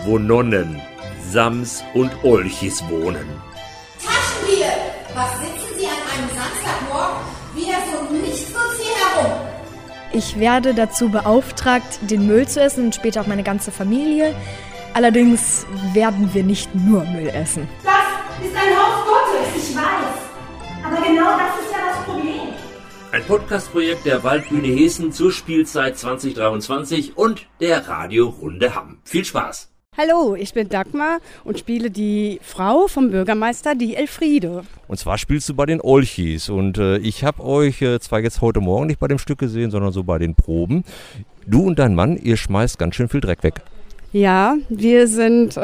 wo Nonnen, Sams und Olchis wohnen. Taschendiebe! Was sitzen Sie an einem Samstagmorgen wieder so nichtsnutz hier herum? Ich werde dazu beauftragt, den Müll zu essen und später auch meine ganze Familie. Allerdings werden wir nicht nur Müll essen. Das ist ein Haus Gottes, ich weiß. Aber genau das ist ja das Problem. Ein Podcast-Projekt der Waldbühne Hessen zur Spielzeit 2023 und der Radiorunde Hamm. Viel Spaß! Hallo, ich bin Dagmar und spiele die Frau vom Bürgermeister, die Elfriede. Und zwar spielst du bei den Olchis und ich habe euch zwar jetzt heute Morgen nicht bei dem Stück gesehen, sondern so bei den Proben. Du und dein Mann, ihr schmeißt ganz schön viel Dreck weg. Ja, wir sind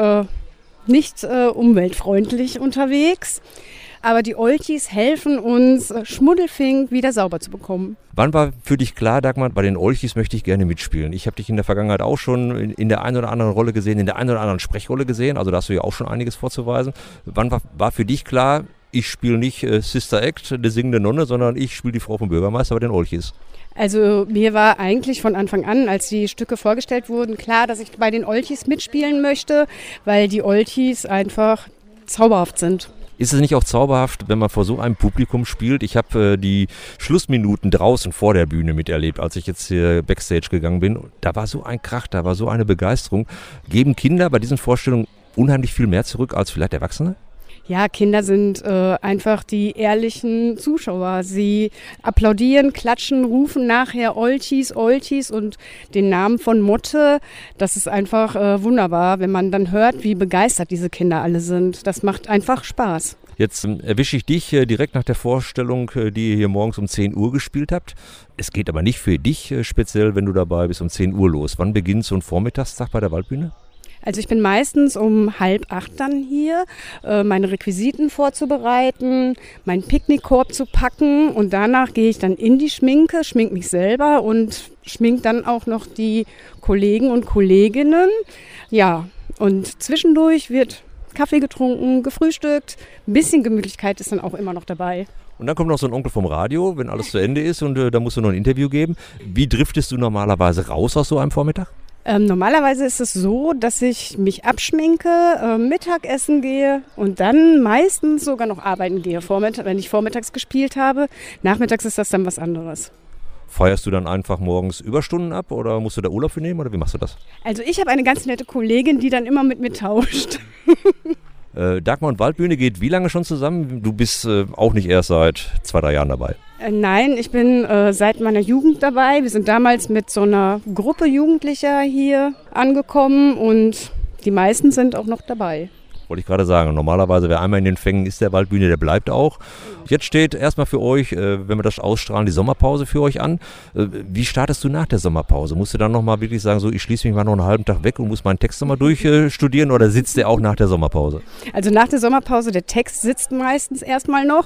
nicht umweltfreundlich unterwegs, aber die Olchis helfen uns, Schmuddelfink wieder sauber zu bekommen. Wann war für dich klar, Dagmar, bei den Olchis möchte ich gerne mitspielen? Ich habe dich in der Vergangenheit auch schon in der einen oder anderen Rolle gesehen, in der einen oder anderen Sprechrolle gesehen, also da hast du ja auch schon einiges vorzuweisen. Wann war für dich klar, ich spiele nicht Sister Act, eine singende Nonne, sondern ich spiele die Frau vom Bürgermeister bei den Olchis? Also mir war eigentlich von Anfang an, als die Stücke vorgestellt wurden, klar, dass ich bei den Olchis mitspielen möchte, weil die Olchis einfach zauberhaft sind. Ist es nicht auch zauberhaft, wenn man vor so einem Publikum spielt? Ich habe die Schlussminuten draußen vor der Bühne miterlebt, als ich jetzt hier Backstage gegangen bin. Da war so ein Krach, da war so eine Begeisterung. Geben Kinder bei diesen Vorstellungen unheimlich viel mehr zurück als vielleicht Erwachsene? Ja, Kinder sind einfach die ehrlichen Zuschauer. Sie applaudieren, klatschen, rufen nachher Olchis, Olchis und den Namen von Motte. Das ist einfach wunderbar, wenn man dann hört, wie begeistert diese Kinder alle sind. Das macht einfach Spaß. Jetzt erwische ich dich direkt nach der Vorstellung, die ihr hier morgens um 10 Uhr gespielt habt. Es geht aber nicht für dich speziell, wenn du dabei bist, um 10 Uhr los. Wann beginnt so ein Vormittagstag bei der Waldbühne? Also ich bin meistens um 7:30 dann hier, meine Requisiten vorzubereiten, meinen Picknickkorb zu packen und danach gehe ich dann in die Schminke, schmink mich selber und schmink dann auch noch die Kollegen und Kolleginnen. Ja, und zwischendurch wird Kaffee getrunken, gefrühstückt, ein bisschen Gemütlichkeit ist dann auch immer noch dabei. Und dann kommt noch so ein Onkel vom Radio, wenn alles zu Ende ist und da musst du noch ein Interview geben. Wie driftest du normalerweise raus aus so einem Vormittag? Normalerweise ist es so, dass ich mich abschminke, Mittagessen gehe und dann meistens sogar noch arbeiten gehe, wenn ich vormittags gespielt habe. Nachmittags ist das dann was anderes. Feierst du dann einfach morgens Überstunden ab oder musst du da Urlaub für nehmen oder wie machst du das? Also ich habe eine ganz nette Kollegin, die dann immer mit mir tauscht. Dagmar und Waldbühne geht wie lange schon zusammen? Du bist auch nicht erst seit 2-3 Jahren dabei. Nein, ich bin seit meiner Jugend dabei. Wir sind damals mit so einer Gruppe Jugendlicher hier angekommen und die meisten sind auch noch dabei. Wollte ich gerade sagen, normalerweise wer einmal in den Fängen ist der Waldbühne, der bleibt auch. Jetzt steht erstmal für euch, wenn wir das ausstrahlen, die Sommerpause für euch an. Wie startest du nach der Sommerpause? Musst du dann nochmal wirklich sagen, so ich schließe mich mal noch einen halben Tag weg und muss meinen Text nochmal durchstudieren oder sitzt der auch nach der Sommerpause? Also nach der Sommerpause, der Text sitzt meistens erstmal noch.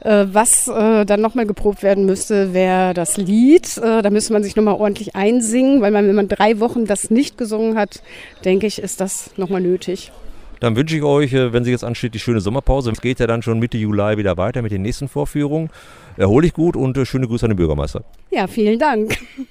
Was dann nochmal geprobt werden müsste, wäre das Lied. Da müsste man sich nochmal ordentlich einsingen, weil wenn man 3 Wochen das nicht gesungen hat, denke ich, ist das nochmal nötig. Dann wünsche ich euch, wenn sie jetzt ansteht, die schöne Sommerpause. Es geht ja dann schon Mitte Juli wieder weiter mit den nächsten Vorführungen. Erhol dich gut und schöne Grüße an den Bürgermeister. Ja, vielen Dank.